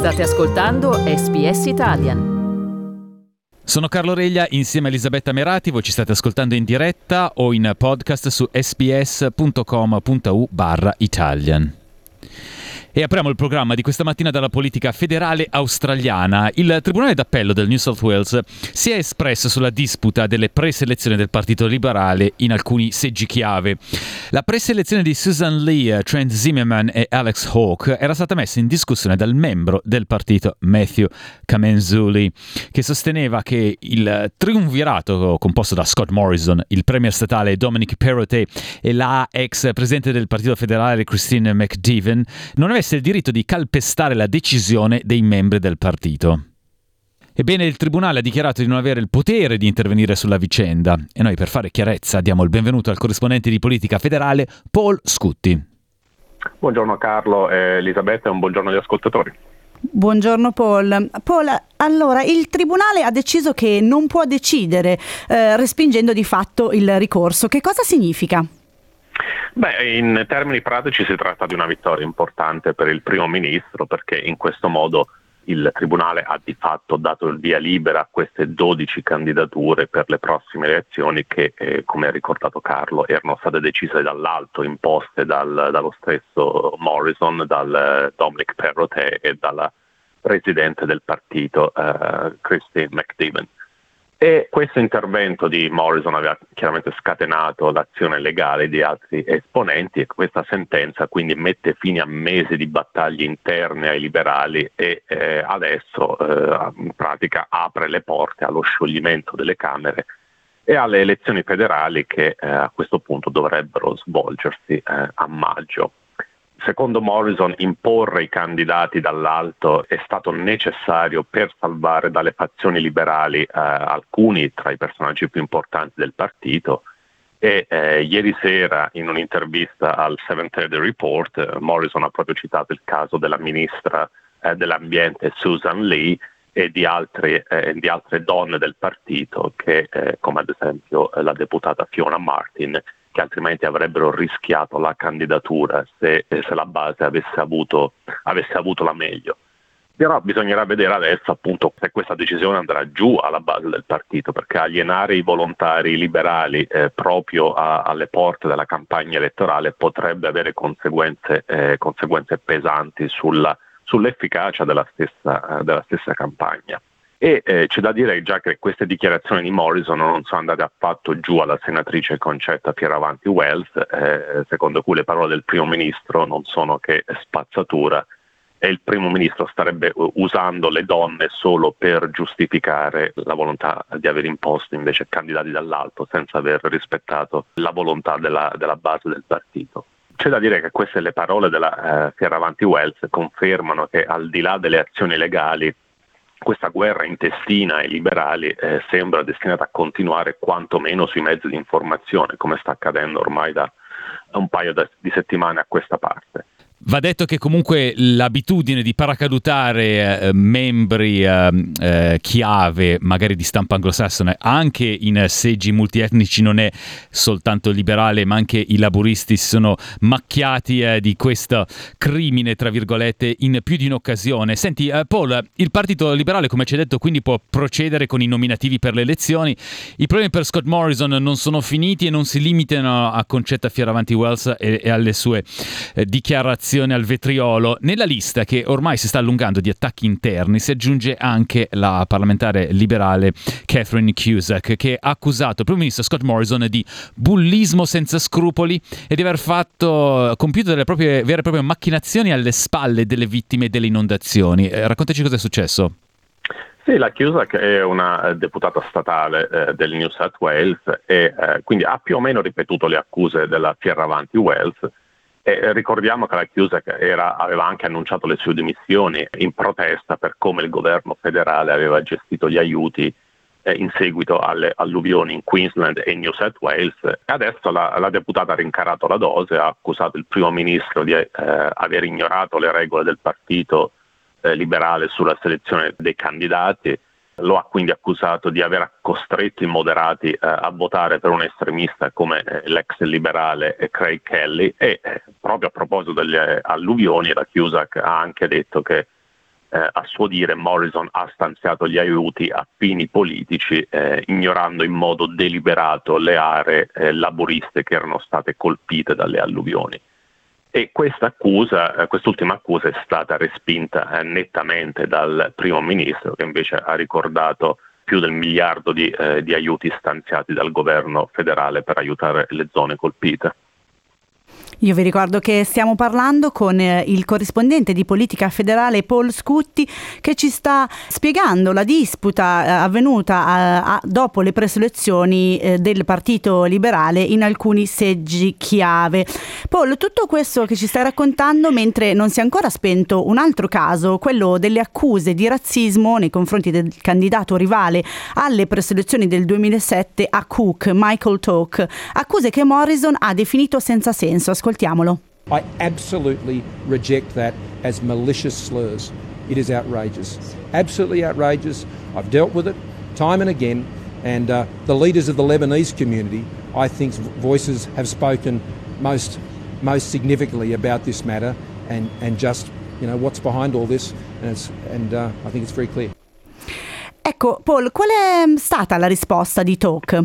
State ascoltando SBS Italian. Sono Carlo Reglia insieme a Elisabetta Merati, voi ci state ascoltando in diretta o in podcast su sbs.com.au/Italian. E apriamo il programma di questa mattina dalla politica federale australiana. Il Tribunale d'Appello del New South Wales si è espresso sulla disputa delle preselezioni del Partito Liberale in alcuni seggi chiave. La preselezione di Susan Lee, Trent Zimmerman e Alex Hawke era stata messa in discussione dal membro del partito Matthew Kamenzuli, che sosteneva che il triumvirato composto da Scott Morrison, il premier statale Dominic Perrottet e la ex presidente del Partito Federale Christine McDiven non avesse il diritto di calpestare la decisione dei membri del partito. Ebbene, il Tribunale ha dichiarato di non avere il potere di intervenire sulla vicenda e noi, per fare chiarezza, diamo il benvenuto al corrispondente di politica federale Paul Scutti. Buongiorno Carlo e Elisabetta e un buongiorno agli ascoltatori. Buongiorno Paul. Allora, il Tribunale ha deciso che non può decidere, respingendo di fatto il ricorso. Che cosa significa? Beh, in termini pratici si tratta di una vittoria importante per il primo ministro, perché in questo modo il Tribunale ha di fatto dato il via libera a queste 12 candidature per le prossime elezioni che, come ha ricordato Carlo, erano state decise dall'alto, imposte dallo stesso Morrison, dal Dominic Perrottet e dalla presidente del partito Christine McDiven. E questo intervento di Morrison aveva chiaramente scatenato l'azione legale di altri esponenti e questa sentenza quindi mette fine a mesi di battaglie interne ai liberali e adesso in pratica apre le porte allo scioglimento delle Camere e alle elezioni federali che a questo punto dovrebbero svolgersi a maggio. Secondo Morrison, imporre i candidati dall'alto è stato necessario per salvare dalle fazioni liberali alcuni tra i personaggi più importanti del partito e ieri sera in un'intervista al 730 Report Morrison ha proprio citato il caso della ministra dell'ambiente Susan Lee e di altre donne del partito che come ad esempio la deputata Fiona Martin, che altrimenti avrebbero rischiato la candidatura se la base avesse avuto la meglio. Però bisognerà vedere adesso appunto se questa decisione andrà giù alla base del partito, perché alienare i volontari liberali proprio alle porte della campagna elettorale potrebbe avere conseguenze pesanti sull'efficacia della stessa campagna. E c'è da dire già che queste dichiarazioni di Morrison non sono andate affatto giù alla senatrice Concetta Fierravanti-Wells, secondo cui le parole del primo ministro non sono che spazzatura e il primo ministro starebbe usando le donne solo per giustificare la volontà di aver imposto invece candidati dall'alto senza aver rispettato la volontà della base del partito. C'è da dire che queste le parole della Fierravanti-Wells confermano che al di là delle azioni legali questa guerra intestina ai liberali sembra destinata a continuare quantomeno sui mezzi di informazione, come sta accadendo ormai da un paio di settimane a questa parte. Va detto che comunque l'abitudine di paracadutare membri chiave, magari di stampa anglosassone, anche in seggi multietnici non è soltanto liberale, ma anche i laburisti si sono macchiati di questo crimine, tra virgolette, in più di un'occasione. Senti, Paul, il Partito Liberale, come ci hai detto, quindi può procedere con i nominativi per le elezioni. I problemi per Scott Morrison non sono finiti e non si limitano a Concetta Fierravanti-Wells e alle sue dichiarazioni al vetriolo. Nella lista che ormai si sta allungando di attacchi interni si aggiunge anche la parlamentare liberale Catherine Cusack, che ha accusato il primo ministro Scott Morrison di bullismo senza scrupoli e di aver compiuto delle proprie vere e proprie macchinazioni alle spalle delle vittime delle inondazioni. Raccontaci cosa è successo. Sì, la Cusack è una deputata statale del New South Wales e quindi ha più o meno ripetuto le accuse della Fierravanti-Wells. E ricordiamo che la Cusack aveva anche annunciato le sue dimissioni in protesta per come il governo federale aveva gestito gli aiuti in seguito alle alluvioni in Queensland e New South Wales. Adesso la deputata ha rincarato la dose, ha accusato il primo ministro di aver ignorato le regole del partito liberale sulla selezione dei candidati. Lo ha quindi accusato di aver costretto i moderati a votare per un estremista come l'ex liberale Craig Kelly e proprio a proposito delle alluvioni la Cusack ha anche detto che a suo dire Morrison ha stanziato gli aiuti a fini politici, ignorando in modo deliberato le aree laburiste che erano state colpite dalle alluvioni. E quest'ultima accusa è stata respinta nettamente dal primo ministro, che invece ha ricordato più del $1 miliardo di aiuti stanziati dal governo federale per aiutare le zone colpite. Io vi ricordo che stiamo parlando con il corrispondente di politica federale Paul Scutti, che ci sta spiegando la disputa avvenuta dopo le preselezioni del Partito Liberale in alcuni seggi chiave. Paul, tutto questo che ci stai raccontando mentre non si è ancora spento un altro caso, quello delle accuse di razzismo nei confronti del candidato rivale alle preselezioni del 2007 a Cook, Michael Toke, accuse che Morrison ha definito senza senso. Ascoltiamolo. I absolutely reject that as malicious slurs. It is outrageous. Absolutely outrageous. I've dealt with it time and again, and the leaders of the Lebanese community, I think, voices have spoken most significantly about this matter and just, what's behind all this, and I think it's very clear. Ecco, Paul, qual è stata la risposta di Toke?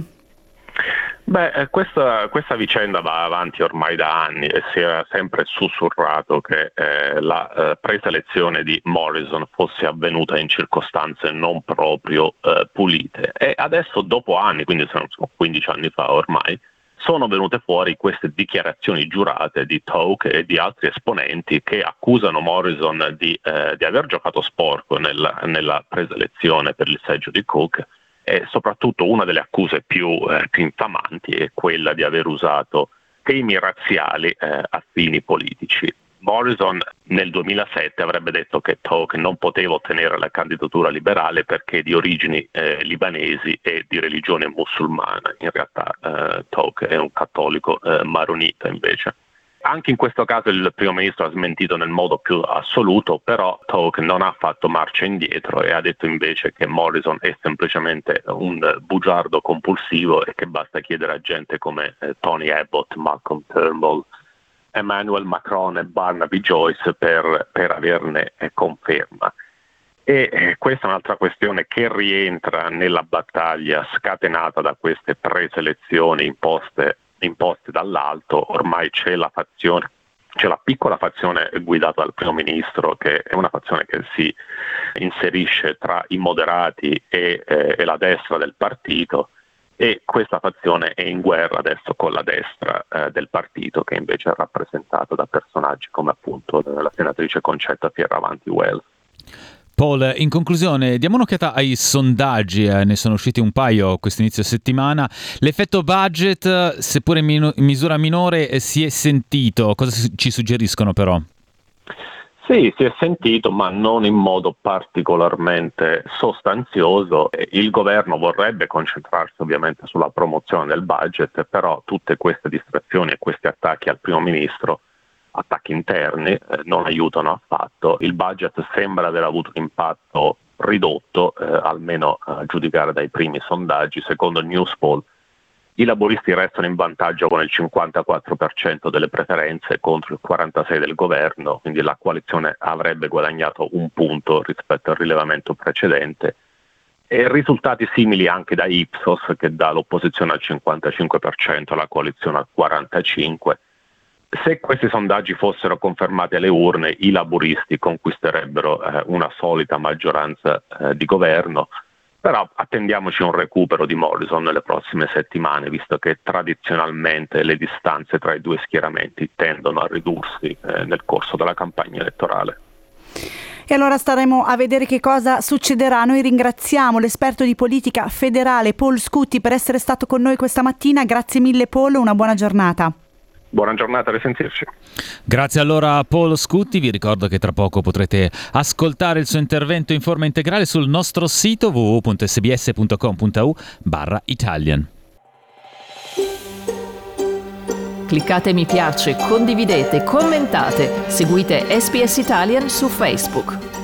Questa vicenda va avanti ormai da anni e si era sempre sussurrato che la preselezione di Morrison fosse avvenuta in circostanze non proprio pulite. E adesso, dopo anni, quindi sono 15 anni fa ormai, sono venute fuori queste dichiarazioni giurate di Toke e di altri esponenti che accusano Morrison di aver giocato sporco nella preselezione per il seggio di Cook. E soprattutto una delle accuse più infamanti è quella di aver usato temi razziali a fini politici. Morrison nel 2007 avrebbe detto che Toke non poteva ottenere la candidatura liberale perché di origini libanesi e di religione musulmana. In realtà Toke è un cattolico maronita invece. Anche in questo caso il primo ministro ha smentito nel modo più assoluto, però Toke non ha fatto marcia indietro e ha detto invece che Morrison è semplicemente un bugiardo compulsivo e che basta chiedere a gente come Tony Abbott, Malcolm Turnbull, Emmanuel Macron e Barnaby Joyce per averne conferma. E questa è un'altra questione che rientra nella battaglia scatenata da queste preselezioni imposte dall'alto. Ormai c'è la piccola fazione guidata dal primo ministro, che è una fazione che si inserisce tra i moderati e la destra del partito, e questa fazione è in guerra adesso con la destra del partito, che invece è rappresentata da personaggi come appunto la senatrice Concetta Fierravanti-Wells. Paul, in conclusione, diamo un'occhiata ai sondaggi, ne sono usciti un paio questo inizio settimana. L'effetto budget, seppure in misura minore, si è sentito. Cosa ci suggeriscono però? Sì, si è sentito, ma non in modo particolarmente sostanzioso. Il governo vorrebbe concentrarsi ovviamente sulla promozione del budget, però tutte queste distrazioni e questi attacchi al primo ministro, attacchi interni, non aiutano affatto. Il budget sembra aver avuto un impatto ridotto, almeno a giudicare dai primi sondaggi. Secondo il Newspoll i laburisti restano in vantaggio con il 54% delle preferenze contro il 46% del governo, quindi la coalizione avrebbe guadagnato un punto rispetto al rilevamento precedente. E risultati simili anche da Ipsos, che dà l'opposizione al 55%, la coalizione al 45%. Se questi sondaggi fossero confermati alle urne, i laburisti conquisterebbero una solita maggioranza di governo, però attendiamoci un recupero di Morrison nelle prossime settimane, visto che tradizionalmente le distanze tra i due schieramenti tendono a ridursi nel corso della campagna elettorale. E allora staremo a vedere che cosa succederà. Noi ringraziamo l'esperto di politica federale Paul Scutti per essere stato con noi questa mattina. Grazie mille Paul, una buona giornata. Buona giornata, risentirci. Grazie allora a Paul Scutti, vi ricordo che tra poco potrete ascoltare il suo intervento in forma integrale sul nostro sito www.sbs.com.au/Italian. Cliccate mi piace, condividete, commentate, seguite SBS Italian su Facebook.